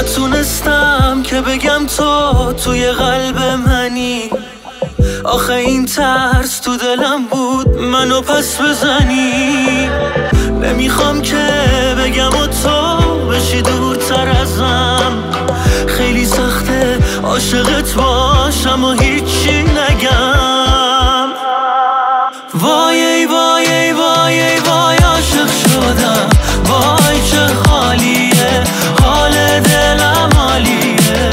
نتونستم که بگم تو توی قلب منی. آخه این ترس تو دلم بود منو پس بزنی. نمیخوام که بگم و تو بشی دورتر ازم. خیلی سخته عاشقت باشم و هیچی نگم. وای ای وای ای وای ای وای عاشق شدم. وای چه خالیه حال دلم عالیه.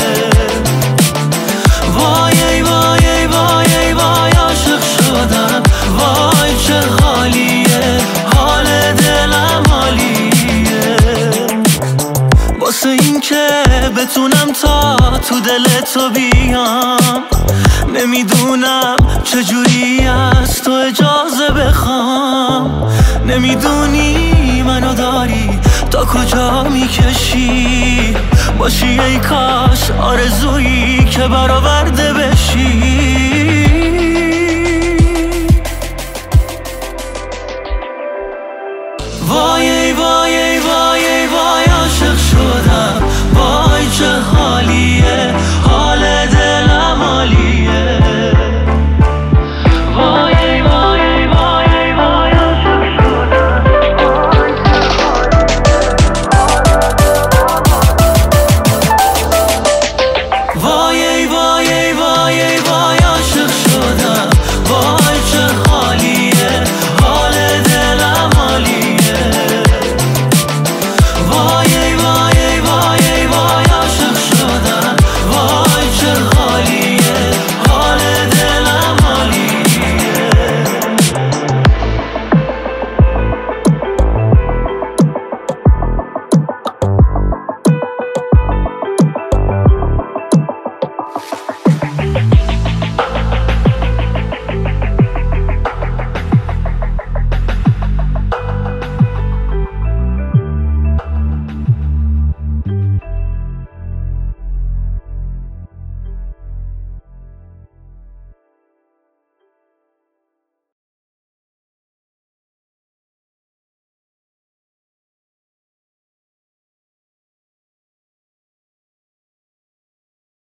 وای ای وای ای وای ای وای عاشق شدم. وای چه خالیه حال دلم عالیه. واسه این که بتونم تا تو دل تو بیام. نمیدونم چجوری از تو اجازه بخوام. نمیدونی منو داری تا کجا میکشی. باشی ای کاش آرزویی که برآورده بشی.